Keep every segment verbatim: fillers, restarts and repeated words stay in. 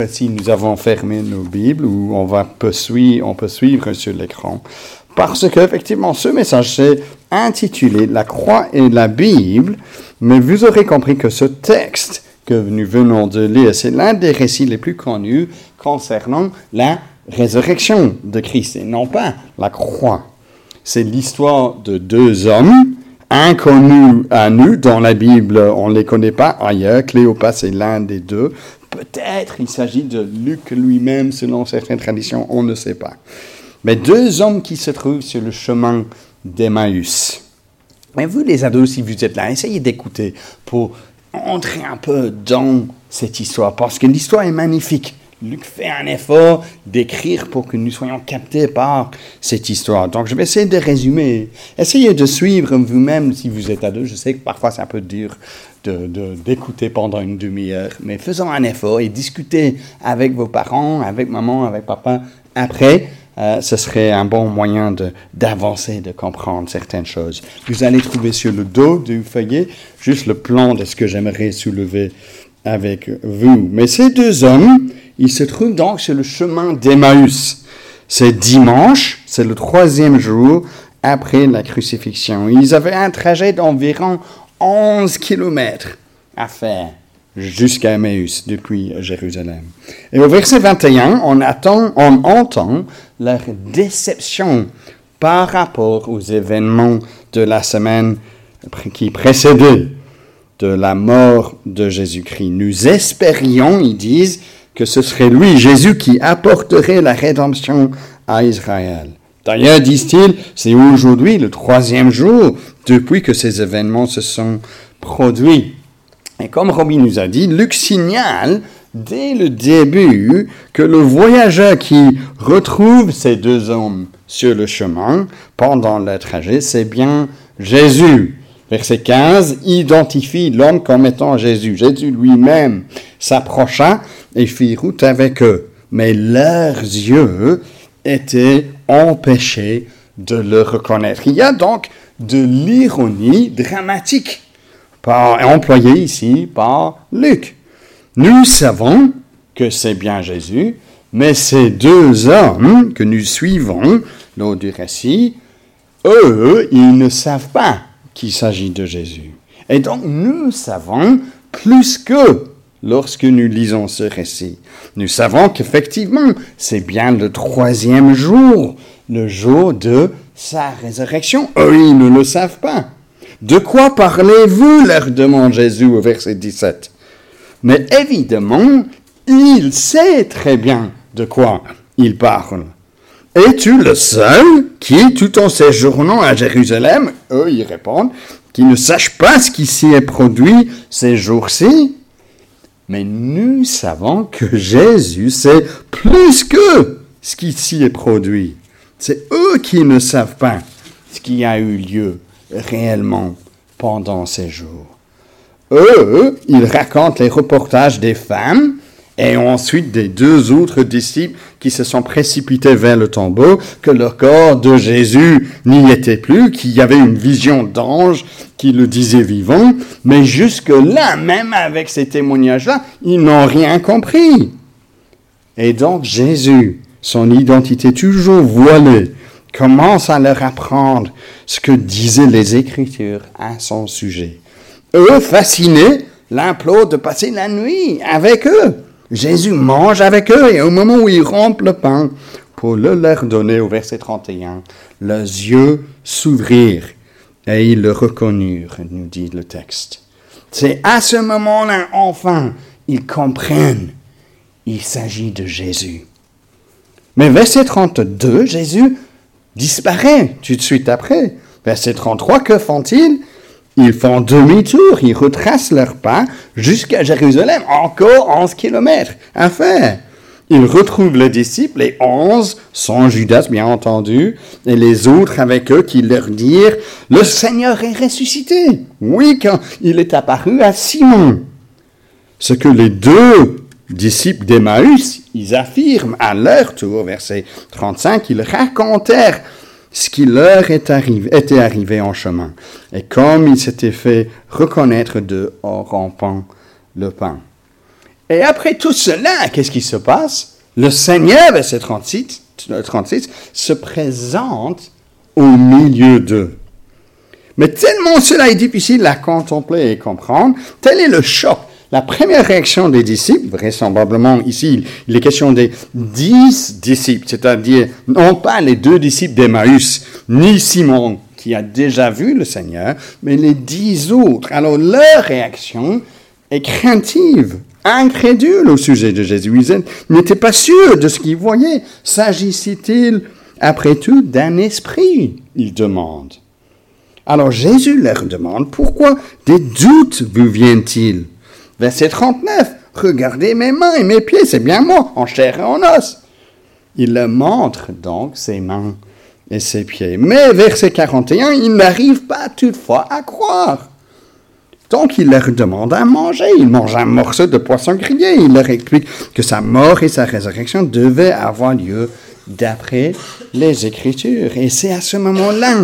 Si nous avons fermé nos Bibles, ou on va peut suivre, on peut suivre sur l'écran, parce qu'effectivement, ce message c'est intitulé « La croix et la Bible », mais vous aurez compris que ce texte que nous venons de lire, c'est l'un des récits les plus connus concernant la résurrection de Christ, et non pas la croix. C'est l'histoire de deux hommes inconnus à nous dans la Bible, on ne les connaît pas ailleurs. Cléopas est l'un des deux. Peut-être il s'agit de Luc lui-même, selon certaines traditions, on ne sait pas. Mais deux hommes qui se trouvent sur le chemin d'Emmaüs. Et vous, les ados, si vous êtes là, essayez d'écouter pour entrer un peu dans cette histoire, parce que l'histoire est magnifique. Luc fait un effort d'écrire pour que nous soyons captés par cette histoire. Donc, je vais essayer de résumer. Essayez de suivre vous-même si vous êtes ado. Je sais que parfois, c'est un peu dur de, de, d'écouter pendant une demi-heure, mais faisons un effort et discutez avec vos parents, avec maman, avec papa. Après, euh, ce serait un bon moyen de, d'avancer, de comprendre certaines choses. Vous allez trouver sur le dos du feuillet juste le plan de ce que j'aimerais soulever avec vous. Mais ces deux hommes, ils se trouvent donc sur le chemin d'Emmaüs. C'est dimanche, c'est le troisième jour après la crucifixion. Ils avaient un trajet d'environ onze kilomètres à faire jusqu'à Emmaüs, depuis Jérusalem. Et au verset vingt et un, on, attend, on entend leur déception par rapport aux événements de la semaine qui précédait de la mort de Jésus-Christ. Nous espérions, ils disent, que ce serait lui, Jésus, qui apporterait la rédemption à Israël. D'ailleurs, disent-ils, c'est aujourd'hui le troisième jour depuis que ces événements se sont produits. Et comme Robbie nous a dit, Luc signale dès le début que le voyageur qui retrouve ces deux hommes sur le chemin pendant le trajet, c'est bien Jésus. Verset quinze identifie l'homme comme étant Jésus. Jésus lui-même s'approcha et fit route avec eux. Mais leurs yeux étaient empêchés de le reconnaître. Il y a donc de l'ironie dramatique par, employée ici par Luc. Nous savons que c'est bien Jésus, mais ces deux hommes que nous suivons lors du récit, eux, ils ne savent pas qu'il s'agit de Jésus. Et donc, nous savons plus qu'eux lorsque nous lisons ce récit. Nous savons qu'effectivement, c'est bien le troisième jour, le jour de sa résurrection. Eux, ils ne le savent pas. De quoi parlez-vous, leur demande Jésus au verset dix-sept. Mais évidemment, il sait très bien de quoi il parle. Es-tu le seul qui, tout en séjournant à Jérusalem, eux y répondent, qui ne sache pas ce qui s'y est produit ces jours-ci? Mais nous savons que Jésus sait plus que ce qui s'y est produit. C'est eux qui ne savent pas ce qui a eu lieu réellement pendant ces jours. Eux, ils racontent les reportages des femmes et ensuite des deux autres disciples qui se sont précipités vers le tombeau, que le corps de Jésus n'y était plus, qu'il y avait une vision d'ange qui le disait vivant, mais jusque-là, même avec ces témoignages-là, ils n'ont rien compris. Et donc Jésus, son identité toujours voilée, commence à leur apprendre ce que disaient les Écritures à son sujet. Eux, fascinés, l'implorent de passer la nuit avec eux. Jésus mange avec eux et au moment où ils rompent le pain, pour le leur donner, au verset trente et un, leurs yeux s'ouvrirent et ils le reconnurent, nous dit le texte. C'est à ce moment-là, enfin, ils comprennent, il s'agit de Jésus. Mais verset trente-deux, Jésus disparaît tout de suite après. Verset trente-trois, que font-ils? Ils font demi-tour, ils retracent leurs pas jusqu'à Jérusalem, encore onze kilomètres à faire. Ils retrouvent les disciples, les onze, sans Judas bien entendu, et les autres avec eux qui leur dirent « Le Seigneur est ressuscité !» Oui, quand il est apparu à Simon. Ce que les deux disciples d'Emmaüs, ils affirment à leur tour, verset trente-cinq, ils racontèrent ce qui leur est arrivé, était arrivé en chemin, et comme ils s'étaient fait reconnaître d'eux en rompant le pain. Et après tout cela, qu'est-ce qui se passe? Le Seigneur, verset trente-six, trente-six, se présente au milieu d'eux. Mais tellement cela est difficile à contempler et comprendre, tel est le choc. La première réaction des disciples, vraisemblablement ici, il est question des dix disciples, c'est-à-dire non pas les deux disciples d'Emmaüs, ni Simon qui a déjà vu le Seigneur, mais les dix autres. Alors leur réaction est craintive, incrédule au sujet de Jésus. Ils n'étaient pas sûrs de ce qu'ils voyaient. S'agissait-il, après tout, d'un esprit? Ils demandent. Alors Jésus leur demande, pourquoi des doutes vous viennent-ils? Verset trente-neuf, regardez mes mains et mes pieds, c'est bien moi, en chair et en os. Il leur montre donc ses mains et ses pieds. Mais verset quarante et un, il n'arrive pas toutefois à croire. Donc il leur demande à manger. Il mange un morceau de poisson grillé. Il leur explique que sa mort et sa résurrection devaient avoir lieu d'après les Écritures. Et c'est à ce moment-là,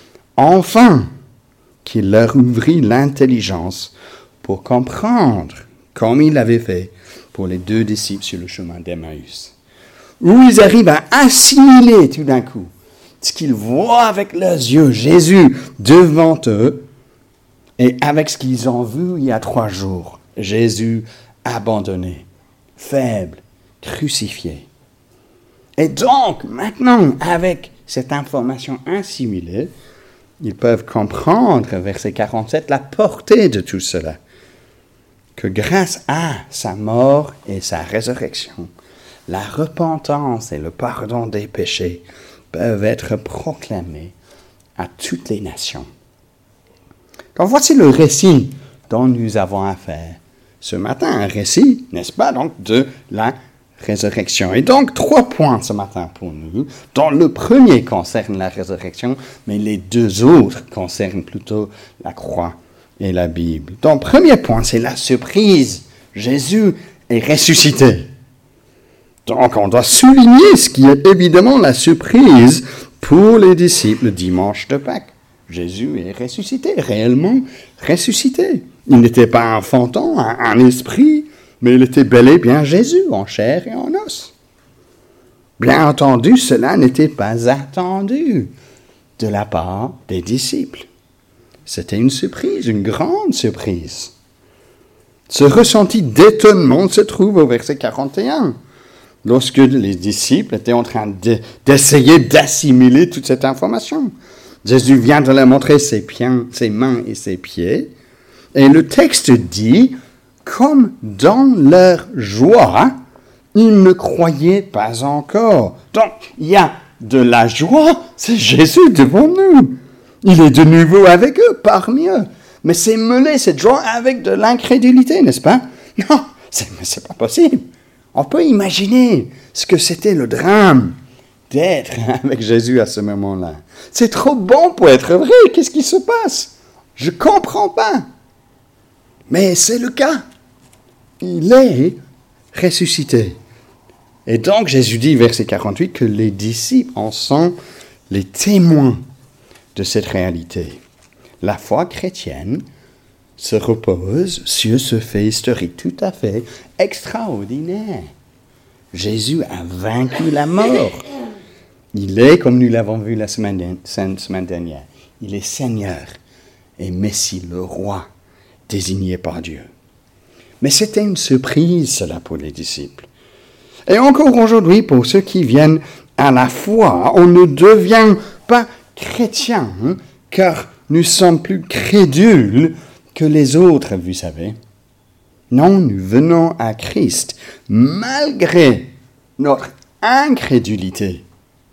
enfin, qu'il leur ouvrit l'intelligence pour comprendre, comme il l'avait fait pour les deux disciples sur le chemin d'Emmaüs, où ils arrivent à assimiler tout d'un coup ce qu'ils voient avec leurs yeux, Jésus devant eux, et avec ce qu'ils ont vu il y a trois jours, Jésus abandonné, faible, crucifié. Et donc, maintenant, avec cette information assimilée, ils peuvent comprendre, verset quarante-sept, la portée de tout cela. Que grâce à sa mort et sa résurrection, la repentance et le pardon des péchés peuvent être proclamés à toutes les nations. Donc voici le récit dont nous avons affaire ce matin, un récit, n'est-ce pas, donc de la résurrection. Et donc trois points ce matin pour nous, dont le premier concerne la résurrection, mais les deux autres concernent plutôt la croix et la Bible. Donc, premier point, c'est la surprise. Jésus est ressuscité. Donc, on doit souligner ce qui est évidemment la surprise pour les disciples le dimanche de Pâques. Jésus est ressuscité, réellement ressuscité. Il n'était pas un fantôme, un, un esprit, mais il était bel et bien Jésus, en chair et en os. Bien entendu, cela n'était pas attendu de la part des disciples. C'était une surprise, une grande surprise. Ce ressenti d'étonnement se trouve au verset quarante et un, lorsque les disciples étaient en train de, d'essayer d'assimiler toute cette information. Jésus vient de leur montrer ses, pieds, ses mains et ses pieds, et le texte dit, comme dans leur joie, ils ne croyaient pas encore. Donc, il y a de la joie, c'est Jésus devant nous. Il est de nouveau avec eux, parmi eux. Mais c'est mêlé, cette joie, avec de l'incrédulité, n'est-ce pas? Non, c'est, mais c'est pas possible. On peut imaginer ce que c'était le drame d'être avec Jésus à ce moment-là. C'est trop bon pour être vrai. Qu'est-ce qui se passe? Je ne comprends pas. Mais c'est le cas. Il est ressuscité. Et donc, Jésus dit, verset quarante-huit, que les disciples en sont les témoins de cette réalité. La foi chrétienne se repose sur ce fait historique tout à fait extraordinaire. Jésus a vaincu la mort. Il est, comme nous l'avons vu la semaine, semaine dernière, il est Seigneur et Messie, le roi désigné par Dieu. Mais c'était une surprise, cela, pour les disciples. Et encore aujourd'hui, pour ceux qui viennent à la foi, on ne devient pas chrétien, hein, car nous sommes plus crédules que les autres, vous savez. Non, nous venons à Christ malgré notre incrédulité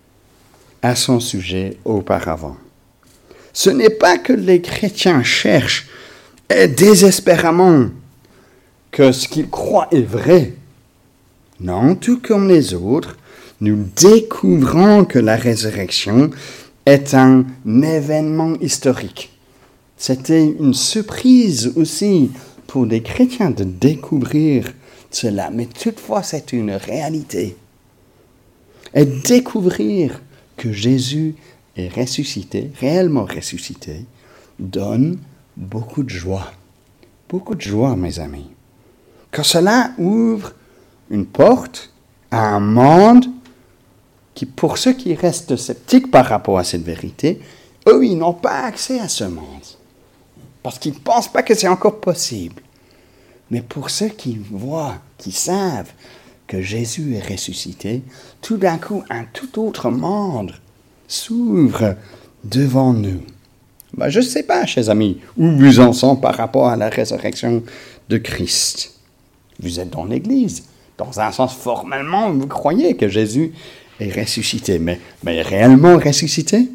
à son sujet auparavant. Ce n'est pas que les chrétiens cherchent désespérément que ce qu'ils croient est vrai. Non, tout comme les autres, nous découvrons que la résurrection est un événement historique. C'était une surprise aussi pour des chrétiens de découvrir cela, mais toutefois c'est une réalité. Et découvrir que Jésus est ressuscité, réellement ressuscité, donne beaucoup de joie. Beaucoup de joie, mes amis. Car cela ouvre une porte à un monde qui, pour ceux qui restent sceptiques par rapport à cette vérité, eux, ils n'ont pas accès à ce monde. Parce qu'ils ne pensent pas que c'est encore possible. Mais pour ceux qui voient, qui savent que Jésus est ressuscité, tout d'un coup, un tout autre monde s'ouvre devant nous. Ben, je ne sais pas, chers amis, où vous en sont par rapport à la résurrection de Christ. Vous êtes dans l'Église. Dans un sens, formellement, vous croyez que Jésus est ressuscité. Mais, mais réellement ressuscité?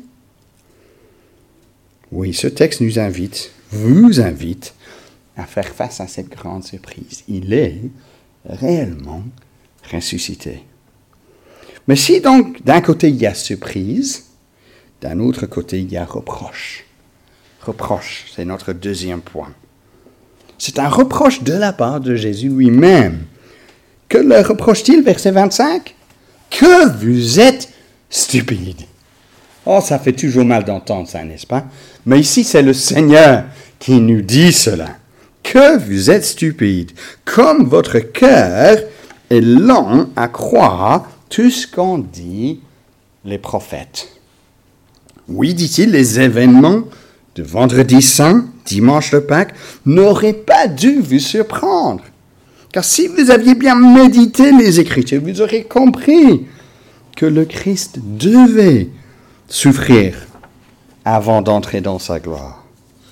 Oui, ce texte nous invite, vous invite, à faire face à cette grande surprise. Il est réellement ressuscité. Mais si donc, d'un côté, il y a surprise, d'un autre côté, il y a reproche. Reproche, c'est notre deuxième point. C'est un reproche de la part de Jésus lui-même. Que le reproche-t-il, verset vingt-cinq? Que vous êtes stupides. Oh, ça fait toujours mal d'entendre ça, n'est-ce pas? Mais ici, c'est le Seigneur qui nous dit cela. Que vous êtes stupides, comme votre cœur est lent à croire tout ce qu'ont dit les prophètes. Oui, dit-il, les événements de vendredi saint, dimanche de Pâques, n'auraient pas dû vous surprendre. Car si vous aviez bien médité les Écritures, vous auriez compris que le Christ devait souffrir avant d'entrer dans sa gloire.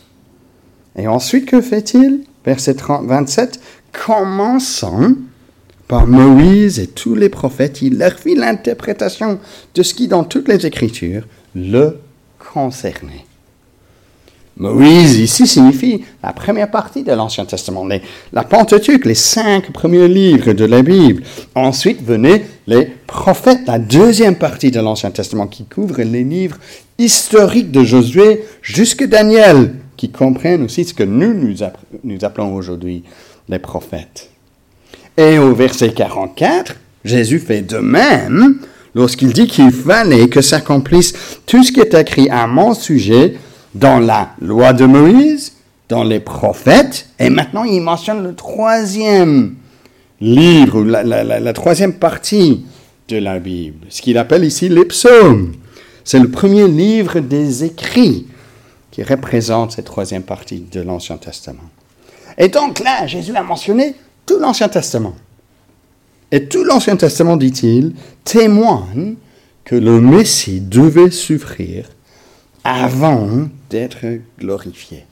Et ensuite, que fait-il? Verset vingt-sept, commençant par Moïse et tous les prophètes, il leur fit l'interprétation de ce qui, dans toutes les Écritures, le concernait. Moïse, ici, signifie la première partie de l'Ancien Testament, les, la Pentateuque, les cinq premiers livres de la Bible. Ensuite venaient les prophètes, la deuxième partie de l'Ancien Testament, qui couvre les livres historiques de Josué jusqu'à Daniel, qui comprennent aussi ce que nous, nous, app- nous appelons aujourd'hui les prophètes. Et au verset quarante-quatre, Jésus fait de même lorsqu'il dit qu'il fallait que s'accomplisse tout ce qui est écrit à mon sujet dans la loi de Moïse, dans les prophètes, et maintenant il mentionne le troisième livre, la, la, la, la troisième partie de la Bible, ce qu'il appelle ici les psaumes. C'est le premier livre des écrits qui représente cette troisième partie de l'Ancien Testament. Et donc là, Jésus a mentionné tout l'Ancien Testament. Et tout l'Ancien Testament, dit-il, témoigne que le Messie devait souffrir avant d'être glorifié.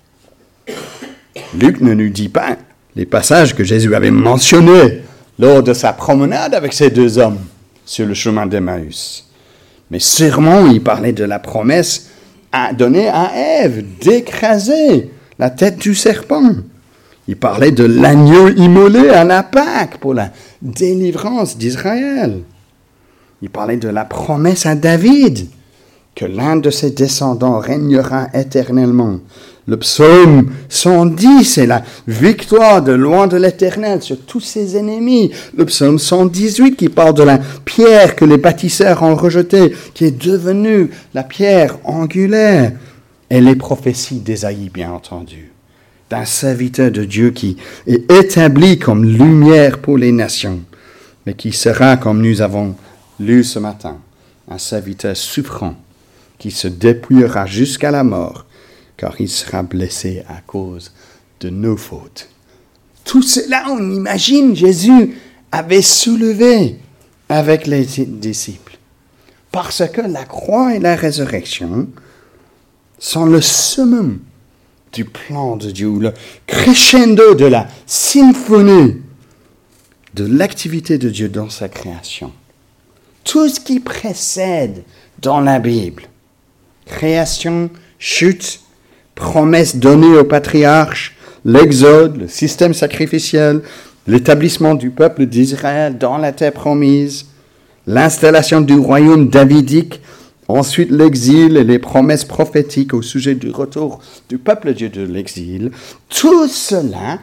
Luc ne nous dit pas les passages que Jésus avait mentionnés lors de sa promenade avec ces deux hommes sur le chemin d'Emmaüs. Mais sûrement, il parlait de la promesse à donner à Ève d'écraser la tête du serpent. Il parlait de l'agneau immolé à la Pâque pour la délivrance d'Israël. Il parlait de la promesse à David que l'un de ses descendants régnera éternellement. Le psaume cent dix, c'est la victoire de loin de l'Éternel sur tous ses ennemis. Le psaume cent dix-huit qui parle de la pierre que les bâtisseurs ont rejetée, qui est devenue la pierre angulaire. Et les prophéties d'Ésaïe, bien entendu, d'un serviteur de Dieu qui est établi comme lumière pour les nations, mais qui sera, comme nous avons lu ce matin, un serviteur souffrant, qui se dépouillera jusqu'à la mort, car il sera blessé à cause de nos fautes. Tout cela, on imagine, Jésus avait soulevé avec les disciples, parce que la croix et la résurrection sont le summum du plan de Dieu, le crescendo de la symphonie de l'activité de Dieu dans sa création. Tout ce qui précède dans la Bible, création, chute, promesse donnée aux patriarches, l'exode, le système sacrificiel, l'établissement du peuple d'Israël dans la terre promise, l'installation du royaume davidique, ensuite l'exil et les promesses prophétiques au sujet du retour du peuple de Dieu de l'exil, tout cela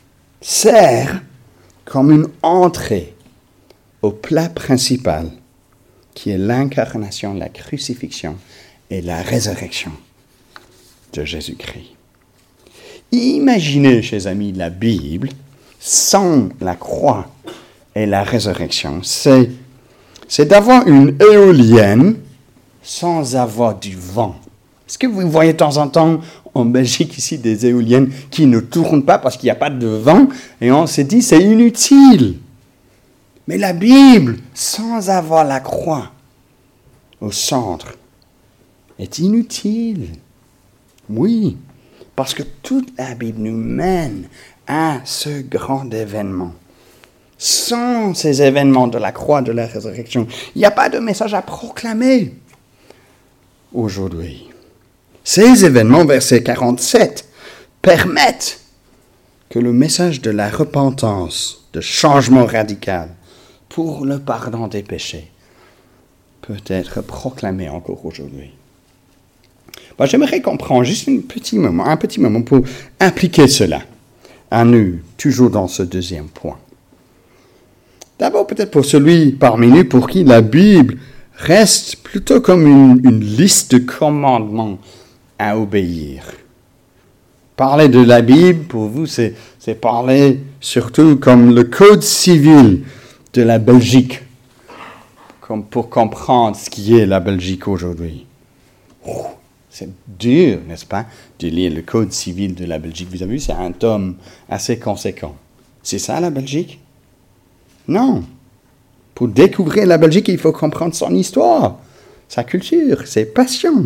sert comme une entrée au plat principal qui est l'incarnation, la crucifixion et la résurrection de Jésus-Christ. Imaginez, chers amis, la Bible sans la croix et la résurrection, c'est, c'est d'avoir une éolienne sans avoir du vent. Est-ce que vous voyez de temps en temps en Belgique ici des éoliennes qui ne tournent pas parce qu'il n'y a pas de vent et on se dit c'est inutile. Mais la Bible, sans avoir la croix au centre, est inutile. Oui, parce que toute la Bible nous mène à ce grand événement. Sans ces événements de la croix, de la résurrection, il n'y a pas de message à proclamer aujourd'hui. Ces événements, verset quarante-sept, permettent que le message de la repentance, de changement radical pour le pardon des péchés, peut être proclamé encore aujourd'hui. Bon, j'aimerais qu'on prenne juste un petit moment, un petit moment pour appliquer cela à nous, toujours dans ce deuxième point. D'abord, peut-être pour celui parmi nous pour qui la Bible reste plutôt comme une, une liste de commandements à obéir. Parler de la Bible, pour vous, c'est, c'est parler surtout comme le code civil de la Belgique, comme pour comprendre ce qui est la Belgique aujourd'hui. Oh, c'est dur, n'est-ce pas, de lire le code civil de la Belgique. Vous avez vu, c'est un tome assez conséquent. C'est ça la Belgique? Non. Pour découvrir la Belgique, il faut comprendre son histoire, sa culture, ses passions.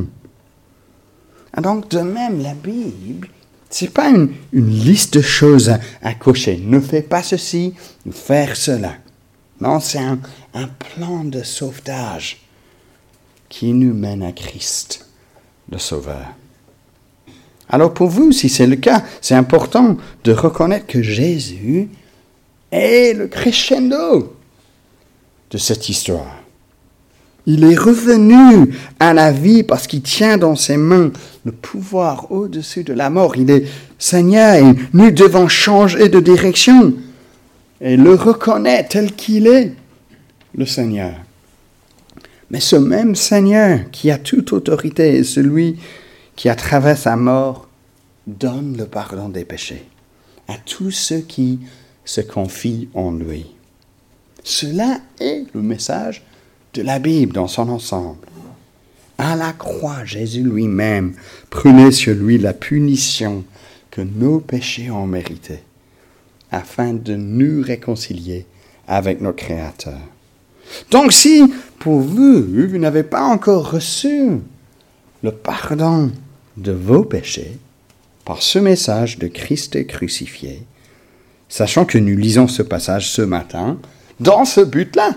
Et donc, de même, la Bible, ce n'est pas une, une liste de choses à, à cocher. Ne fais pas ceci, ne faire cela. Non, c'est un, un plan de sauvetage qui nous mène à Christ, le Sauveur. Alors pour vous, si c'est le cas, c'est important de reconnaître que Jésus est le crescendo de cette histoire. Il est revenu à la vie parce qu'il tient dans ses mains le pouvoir au-dessus de la mort. Il est Seigneur et nous devons changer de direction et le reconnaître tel qu'il est, le Seigneur. Mais ce même Seigneur qui a toute autorité est celui qui, à travers sa mort, donne le pardon des péchés à tous ceux qui se confient en lui. Cela est le message de la Bible dans son ensemble. À la croix, Jésus lui-même prenait sur lui la punition que nos péchés ont méritée, afin de nous réconcilier avec notre Créateur. Donc si, pour vous, vous n'avez pas encore reçu le pardon de vos péchés par ce message de Christ crucifié, sachant que nous lisons ce passage ce matin, dans ce but-là,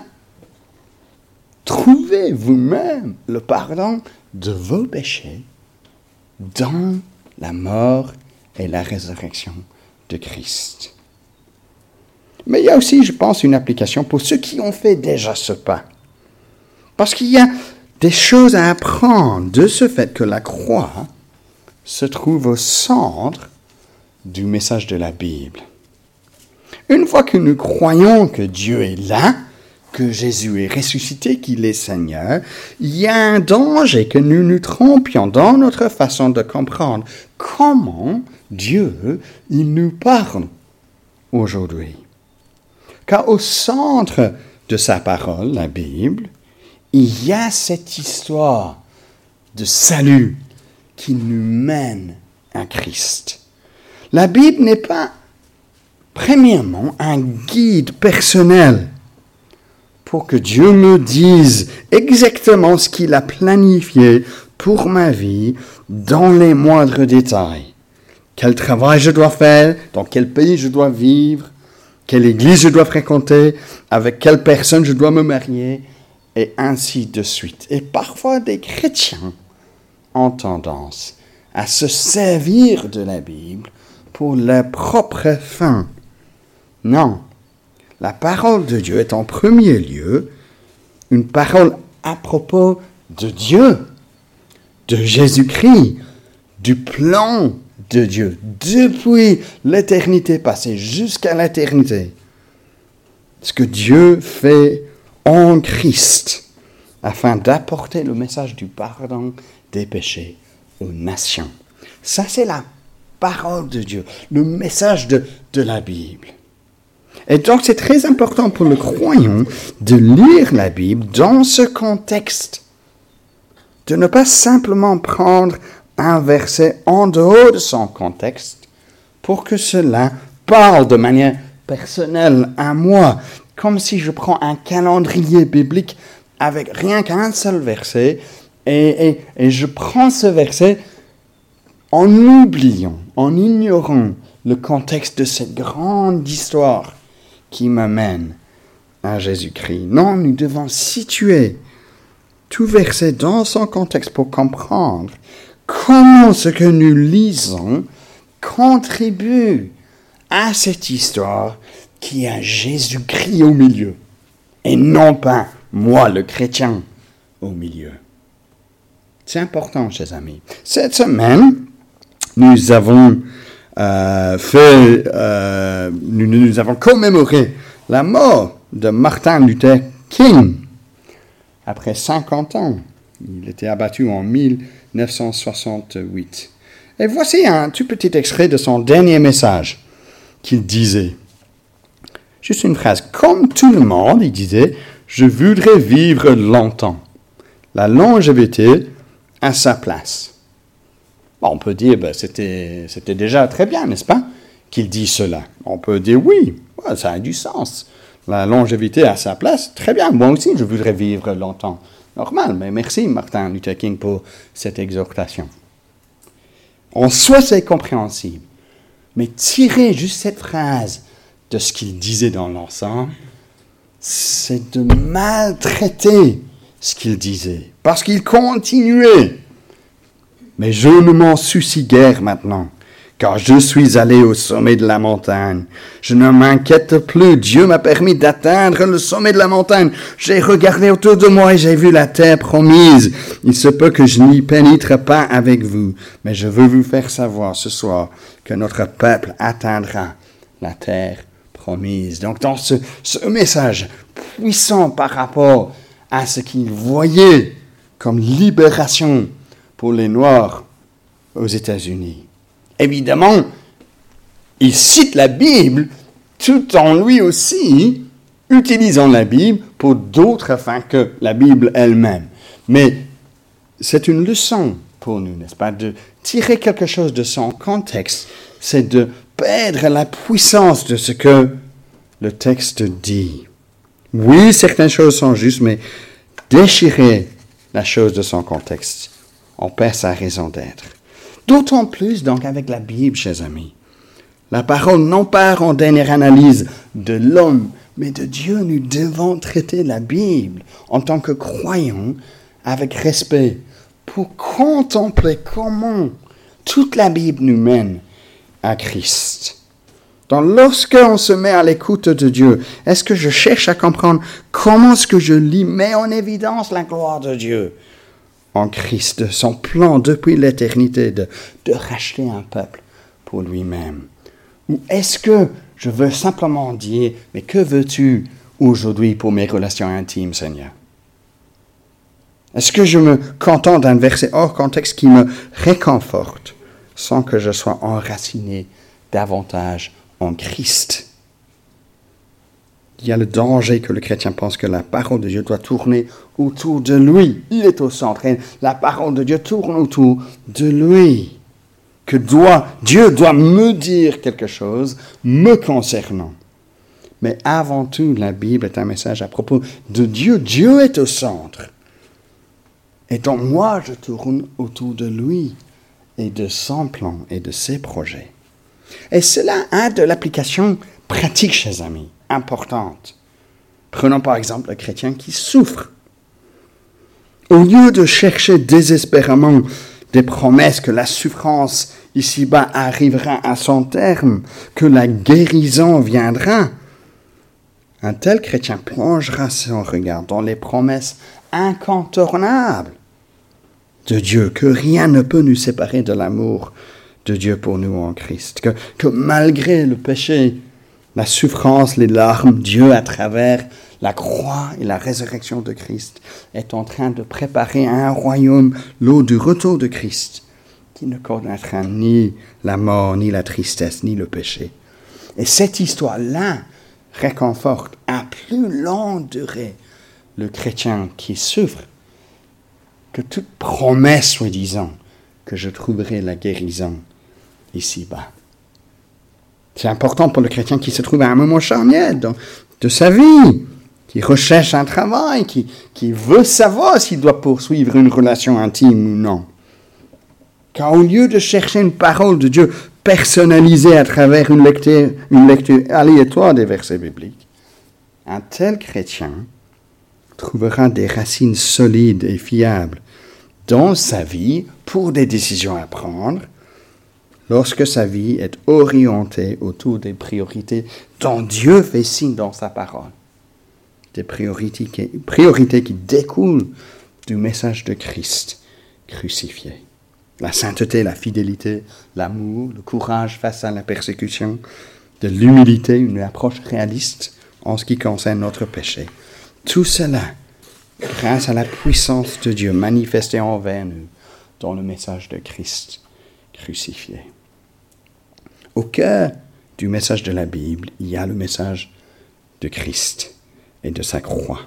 trouvez vous-même le pardon de vos péchés dans la mort et la résurrection de Christ. Mais il y a aussi, je pense, une application pour ceux qui ont fait déjà ce pas. Parce qu'il y a des choses à apprendre de ce fait que la croix se trouve au centre du message de la Bible. Une fois que nous croyons que Dieu est là, que Jésus est ressuscité, qu'il est Seigneur, il y a un danger que nous nous trompions dans notre façon de comprendre comment Dieu, il nous parle aujourd'hui. Car au centre de sa parole, la Bible, il y a cette histoire de salut qui nous mène à Christ. La Bible n'est pas, premièrement, un guide personnel pour que Dieu me dise exactement ce qu'il a planifié pour ma vie dans les moindres détails. Quel travail je dois faire, dans quel pays je dois vivre, quelle église je dois fréquenter, avec quelle personne je dois me marier, et ainsi de suite. Et parfois des chrétiens ont tendance à se servir de la Bible pour leurs propres fins. Non, la parole de Dieu est en premier lieu une parole à propos de Dieu, de Jésus-Christ, du plan de Dieu, depuis l'éternité passée jusqu'à l'éternité. Ce que Dieu fait en Christ, afin d'apporter le message du pardon des péchés aux nations. Ça, c'est la parole de Dieu, le message de, de la Bible. Et donc, c'est très important pour le croyant de lire la Bible dans ce contexte, de ne pas simplement prendre un verset en dehors de son contexte pour que cela parle de manière personnelle à moi, comme si je prends un calendrier biblique avec rien qu'un seul verset et, et, et je prends ce verset en oubliant, en ignorant le contexte de cette grande histoire qui m'amène à Jésus-Christ. Non, nous devons situer tout verset dans son contexte pour comprendre comment ce que nous lisons contribue à cette histoire qui a Jésus-Christ au milieu, et non pas moi, le chrétien, au milieu. C'est important, chers amis. Cette semaine, nous avons euh, fait, euh, nous, nous avons commémoré la mort de Martin Luther King. Après cinquante ans, il était abattu en mille neuf cent soixante-huit. Et voici un tout petit extrait de son dernier message qu'il disait. Juste une phrase. Comme tout le monde, il disait, je voudrais vivre longtemps. La longévité à sa place. Bon, on peut dire, ben, c'était, c'était déjà très bien, n'est-ce pas, qu'il dit cela. On peut dire oui, ouais, ça a du sens. La longévité à sa place, très bien. Moi aussi, je voudrais vivre longtemps. Normal, mais merci Martin Luther King pour cette exhortation. En soi, c'est compréhensible. Mais tirer juste cette phrase de ce qu'il disait dans l'ensemble, c'est de maltraiter ce qu'il disait. Parce qu'il continuait. Mais je ne m'en soucie guère maintenant, car je suis allé au sommet de la montagne. Je ne m'inquiète plus. Dieu m'a permis d'atteindre le sommet de la montagne. J'ai regardé autour de moi et j'ai vu la terre promise. Il se peut que je n'y pénètre pas avec vous, mais je veux vous faire savoir ce soir que notre peuple atteindra la terre promise. Donc, dans ce, ce message puissant par rapport à ce qu'il voyait comme libération pour les Noirs aux États-Unis. Évidemment, il cite la Bible tout en lui aussi utilisant la Bible pour d'autres fins que la Bible elle-même. Mais c'est une leçon pour nous, n'est-ce pas, de tirer quelque chose de son contexte, c'est de perdre la puissance de ce que le texte dit. Oui, certaines choses sont justes, mais déchirer la chose de son contexte, on perd sa raison d'être. D'autant plus, donc, avec la Bible, chers amis. La parole, non pas en dernière analyse de l'homme, mais de Dieu, nous devons traiter la Bible en tant que croyants avec respect pour contempler comment toute la Bible nous mène à Christ. Donc, lorsqu'on se met à l'écoute de Dieu, est-ce que je cherche à comprendre comment ce que je lis met en évidence la gloire de Dieu en Christ, son plan depuis l'éternité de, de racheter un peuple pour lui-même? Ou est-ce que je veux simplement dire, mais que veux-tu aujourd'hui pour mes relations intimes, Seigneur? Est-ce que je me contente d'un verset hors contexte qui me réconforte sans que je sois enraciné davantage en Christ? Il y a le danger que le chrétien pense que la parole de Dieu doit tourner autour de lui. Il est au centre. Et la parole de Dieu tourne autour de lui. Que doit, Dieu doit me dire quelque chose me concernant. Mais avant tout, la Bible est un message à propos de Dieu. Dieu est au centre. Et donc moi, je tourne autour de lui et de son plan et de ses projets. Et cela a de l'application pratique, chers amis, importante. Prenons par exemple le chrétien qui souffre. Au lieu de chercher désespérément des promesses que la souffrance ici-bas arrivera à son terme, que la guérison viendra, un tel chrétien plongera son regard dans les promesses incontournables de Dieu, que rien ne peut nous séparer de l'amour de Dieu pour nous en Christ, que, que malgré le péché, la souffrance, les larmes, Dieu, à travers la croix et la résurrection de Christ, est en train de préparer un royaume, l'eau du retour de Christ, qui ne connaîtra ni la mort, ni la tristesse, ni le péché. Et cette histoire-là réconforte à plus longue durée le chrétien qui souffre que toute promesse, soi-disant, que je trouverai la guérison ici-bas. C'est important pour le chrétien qui se trouve à un moment charnière de, de sa vie, qui recherche un travail, qui, qui veut savoir s'il doit poursuivre une relation intime ou non. Car au lieu de chercher une parole de Dieu personnalisée à travers une lecture, une lecture aléatoire des versets bibliques, un tel chrétien trouvera des racines solides et fiables dans sa vie pour des décisions à prendre lorsque sa vie est orientée autour des priorités dont Dieu fait signe dans sa parole. Des priorités qui, priorités qui découlent du message de Christ crucifié. La sainteté, la fidélité, l'amour, le courage face à la persécution, de l'humilité, une approche réaliste en ce qui concerne notre péché. Tout cela, grâce à la puissance de Dieu manifestée envers nous dans le message de Christ crucifié. Au cœur du message de la Bible, il y a le message de Christ et de sa croix.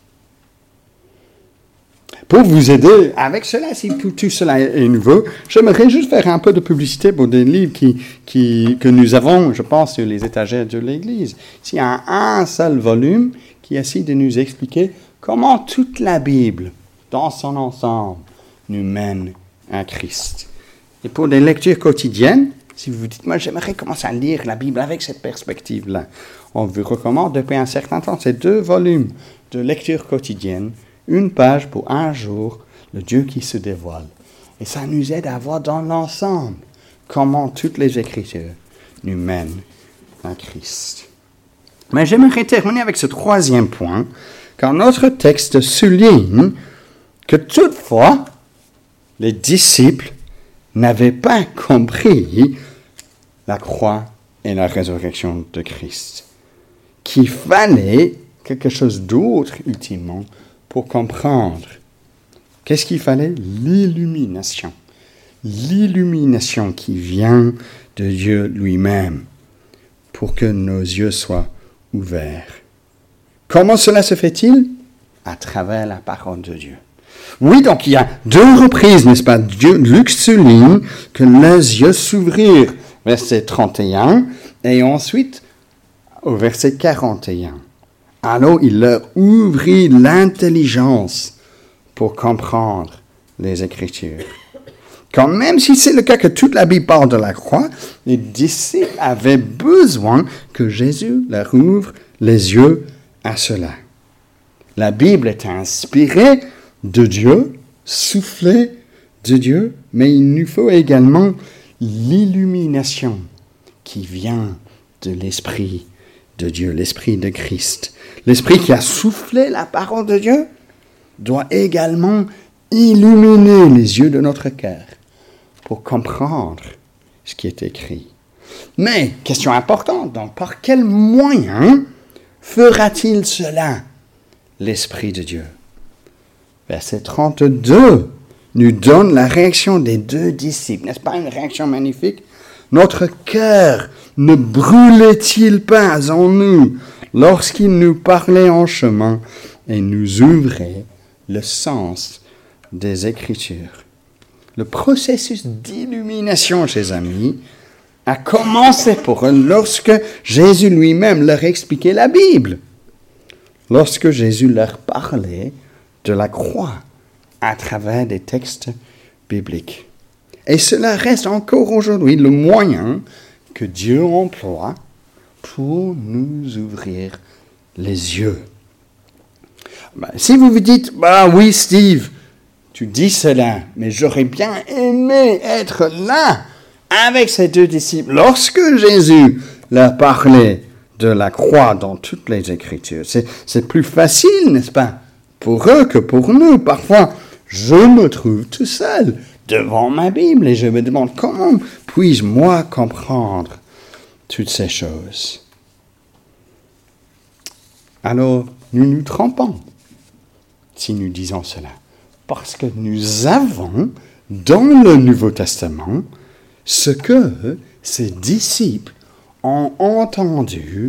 Pour vous aider avec cela, si tout cela est nouveau, j'aimerais juste faire un peu de publicité pour des livres qui, qui, que nous avons, je pense, sur les étagères de l'Église. Il y a un seul volume qui essaie de nous expliquer comment toute la Bible, dans son ensemble, nous mène à Christ. Et pour des lectures quotidiennes, si vous vous dites, moi j'aimerais commencer à lire la Bible avec cette perspective-là, on vous recommande depuis un certain temps ces deux volumes de lecture quotidienne, une page pour un jour, le Dieu qui se dévoile. Et ça nous aide à voir dans l'ensemble comment toutes les Écritures nous mènent à Christ. Mais j'aimerais terminer avec ce troisième point, car notre texte souligne que toutefois, les disciples n'avaient pas compris la croix et la résurrection de Christ, qu'il fallait quelque chose d'autre ultimement pour comprendre. Qu'est-ce qu'il fallait? L'illumination. L'illumination qui vient de Dieu lui-même pour que nos yeux soient ouverts. Comment cela se fait-il? À travers la parole de Dieu. Oui, donc il y a deux reprises, n'est-ce pas? Dieu, Luc souligne que les yeux s'ouvrirent, verset trente et un, et ensuite au verset quarante et un. Alors il leur ouvrit l'intelligence pour comprendre les Écritures. Quand même si c'est le cas que toute la Bible parle de la croix, les disciples avaient besoin que Jésus leur ouvre les yeux à cela. La Bible est inspirée de Dieu, soufflée de Dieu, mais il nous faut également l'illumination qui vient de l'Esprit de Dieu, l'Esprit de Christ. L'Esprit qui a soufflé la parole de Dieu doit également illuminer les yeux de notre cœur pour comprendre ce qui est écrit. Mais, question importante, donc par quel moyen fera-t-il cela, l'Esprit de Dieu? Verset trente-deux nous donne la réaction des deux disciples. N'est-ce pas une réaction magnifique? Notre cœur ne brûlait-il pas en nous lorsqu'il nous parlait en chemin et nous ouvrait le sens des Écritures? Le processus d'illumination, chers amis, a commencé pour eux lorsque Jésus lui-même leur expliquait la Bible. Lorsque Jésus leur parlait de la croix à travers des textes bibliques. Et cela reste encore aujourd'hui le moyen que Dieu emploie pour nous ouvrir les yeux. Ben, si vous vous dites, bah oui Steve, tu dis cela, mais j'aurais bien aimé être là avec ces deux disciples lorsque Jésus leur parlait de la croix dans toutes les Écritures. C'est, c'est plus facile, n'est-ce pas, pour eux que pour nous. Parfois, je me trouve tout seul devant ma Bible et je me demande comment puis-je moi comprendre toutes ces choses. Alors, nous nous trompons si nous disons cela, parce que nous avons dans le Nouveau Testament ce que ces disciples ont entendu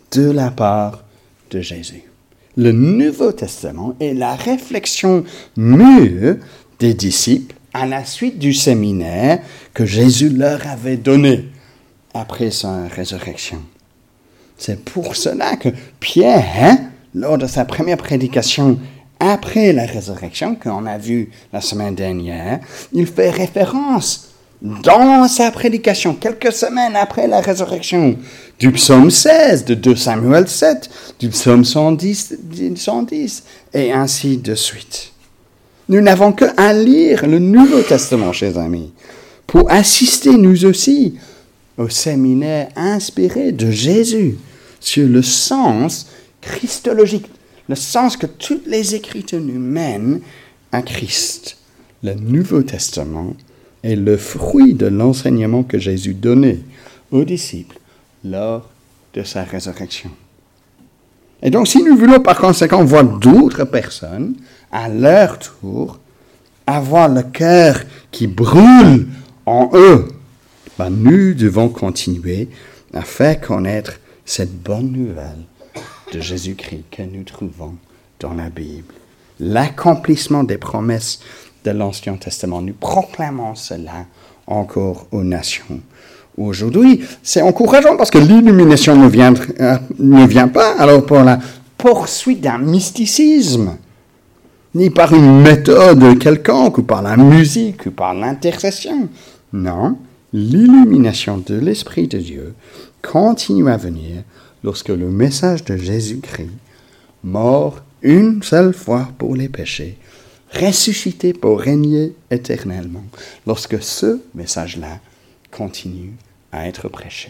de la part de Jésus. Le Nouveau Testament est la réflexion mûre des disciples à la suite du séminaire que Jésus leur avait donné après sa résurrection. C'est pour cela que Pierre, hein, lors de sa première prédication après la résurrection, qu'on a vu la semaine dernière, il fait référence dans sa prédication, quelques semaines après la résurrection, du psaume seize, de deux Samuel sept, du psaume cent dix, cent dix, et ainsi de suite. Nous n'avons qu'à lire le Nouveau Testament, chers amis, pour assister nous aussi au séminaire inspiré de Jésus sur le sens christologique, le sens que toutes les Écritures nous mènent à Christ. Le Nouveau Testament est le fruit de l'enseignement que Jésus donnait aux disciples lors de sa résurrection. Et donc, si nous voulons par conséquent voir d'autres personnes, à leur tour, avoir le cœur qui brûle en eux, ben nous devons continuer à faire connaître cette bonne nouvelle de Jésus-Christ que nous trouvons dans la Bible. L'accomplissement des promesses de l'Ancien Testament. Nous proclamons cela encore aux nations. Aujourd'hui, c'est encourageant parce que l'illumination ne vient, euh, ne vient pas alors pour la poursuite d'un mysticisme, ni par une méthode quelconque, ou par la musique, ou par l'intercession. Non, l'illumination de l'Esprit de Dieu continue à venir lorsque le message de Jésus-Christ, mort une seule fois pour les péchés, ressuscité pour régner éternellement, lorsque ce message-là continue à être prêché.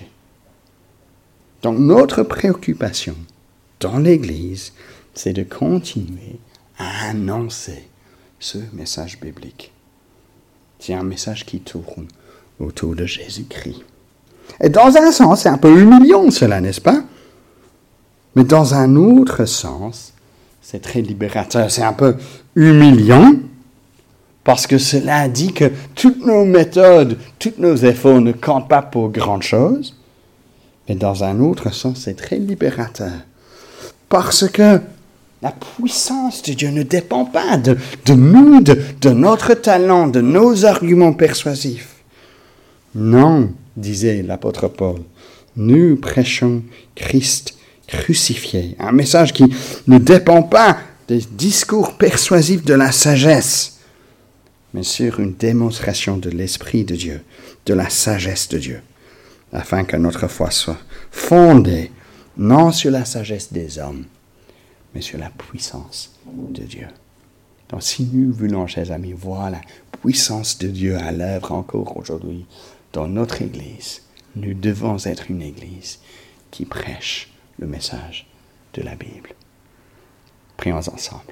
Donc notre préoccupation dans l'Église, c'est de continuer à annoncer ce message biblique. C'est un message qui tourne autour de Jésus-Christ. Et dans un sens, c'est un peu humiliant cela, n'est-ce pas? Mais dans un autre sens, c'est très libérateur. C'est un peu humiliant parce que cela dit que toutes nos méthodes, tous nos efforts ne comptent pas pour grand chose. Mais dans un autre sens, c'est très libérateur. Parce que la puissance de Dieu ne dépend pas de, de nous, de, de notre talent, de nos arguments persuasifs. Non, disait l'apôtre Paul, nous prêchons Christ crucifié. Un message qui ne dépend pas des discours persuasifs de la sagesse, mais sur une démonstration de l'Esprit de Dieu, de la sagesse de Dieu, afin que notre foi soit fondée non sur la sagesse des hommes, mais sur la puissance de Dieu. Donc si nous voulons, chers amis, voir la puissance de Dieu à l'œuvre encore aujourd'hui dans notre Église, nous devons être une Église qui prêche le message de la Bible. Prions ensemble.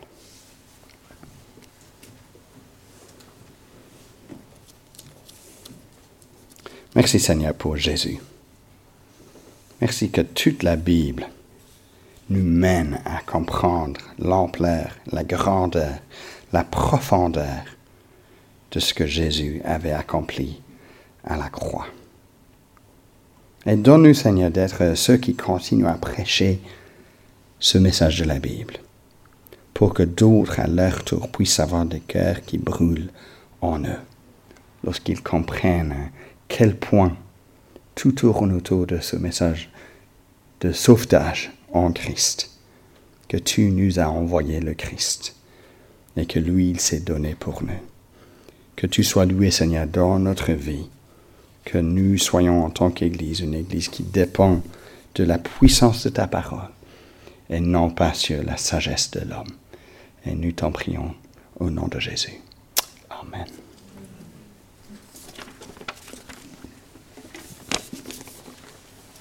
Merci Seigneur pour Jésus. Merci que toute la Bible nous mène à comprendre l'ampleur, la grandeur, la profondeur de ce que Jésus avait accompli à la croix. Et donne-nous, Seigneur, d'être ceux qui continuent à prêcher ce message de la Bible, pour que d'autres, à leur tour, puissent avoir des cœurs qui brûlent en eux, lorsqu'ils comprennent à quel point tout tourne autour de ce message de sauvetage en Christ, que tu nous as envoyé le Christ, et que lui, il s'est donné pour nous. Que tu sois loué, Seigneur, dans notre vie, que nous soyons en tant qu'Église, une Église qui dépend de la puissance de ta parole et non pas sur la sagesse de l'homme. Et nous t'en prions au nom de Jésus. Amen.